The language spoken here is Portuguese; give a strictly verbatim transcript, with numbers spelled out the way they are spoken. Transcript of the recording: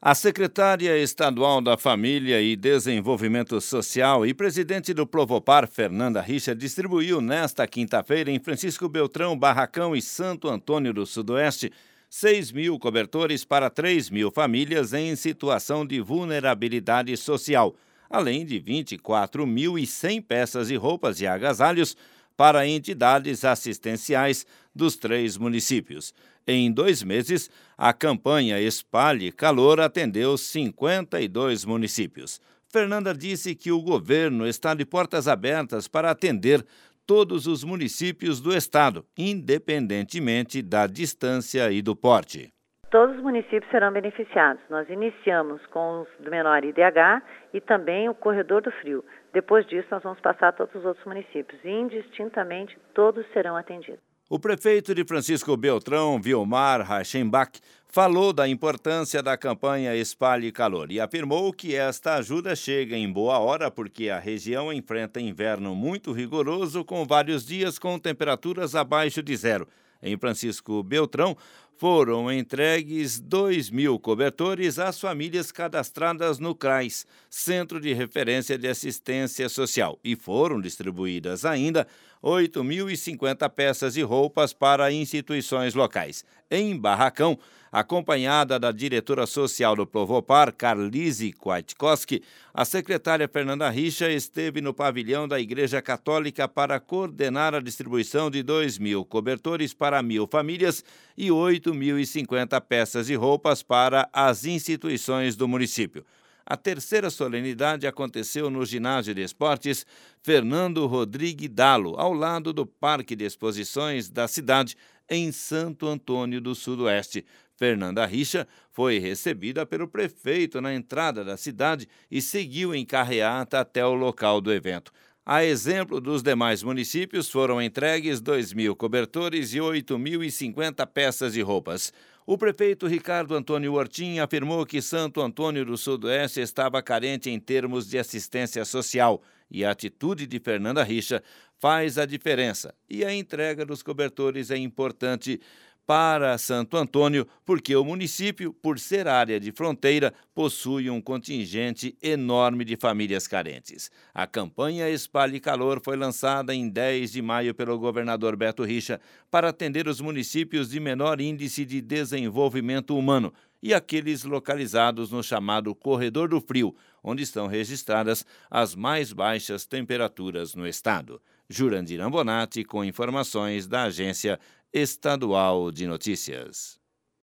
A secretária estadual da Família e Desenvolvimento Social e presidente do Provopar, Fernanda Richa, distribuiu nesta quinta-feira em Francisco Beltrão, Barracão e Santo Antônio do Sudoeste seis mil cobertores para três mil famílias em situação de vulnerabilidade social, além de vinte e quatro mil e cem peças e roupas e agasalhos para entidades assistenciais dos três municípios. Em dois meses, a campanha Espalhe Calor atendeu cinquenta e dois municípios. Fernanda disse que o governo está de portas abertas para atender todos os municípios do estado, independentemente da distância e do porte. Todos os municípios serão beneficiados. Nós iniciamos com os do menor I D H e também o Corredor do Frio. Depois disso, nós vamos passar a todos os outros municípios. Indistintamente, todos serão atendidos. O prefeito de Francisco Beltrão, Vilmar Reichenbach, falou da importância da campanha Espalhe Calor e afirmou que esta ajuda chega em boa hora porque a região enfrenta inverno muito rigoroso com vários dias com temperaturas abaixo de zero. Em Francisco Beltrão, foram entregues dois mil cobertores às famílias cadastradas no CRAS, Centro de Referência de Assistência Social, e foram distribuídas ainda oito mil e cinquenta peças e roupas para instituições locais. Em Barracão, acompanhada da diretora social do Provopar, Carlise Kwiatkowski, a secretária Fernanda Richa esteve no pavilhão da Igreja Católica para coordenar a distribuição de dois mil cobertores para mil famílias e oito mil e cinquenta peças e roupas para as instituições do município. A terceira solenidade aconteceu no Ginásio de Esportes Fernando Rodrigues Dalo, ao lado do Parque de Exposições da cidade, em Santo Antônio do Sudoeste. Fernanda Richa foi recebida pelo prefeito na entrada da cidade e seguiu em carreata até o local do evento. A exemplo dos demais municípios, foram entregues dois mil cobertores e oito mil e cinquenta peças e roupas. O prefeito Ricardo Antônio Hortim afirmou que Santo Antônio do Sudoeste estava carente em termos de assistência social e a atitude de Fernanda Richa faz a diferença. E a entrega dos cobertores é importante para Santo Antônio, porque o município, por ser área de fronteira, possui um contingente enorme de famílias carentes. A campanha Espalhe Calor foi lançada em dez de maio pelo governador Beto Richa para atender os municípios de menor índice de desenvolvimento humano e aqueles localizados no chamado Corredor do Frio, onde estão registradas as mais baixas temperaturas no estado. Jurandir Ambonati, com informações da Agência Estadual de Notícias.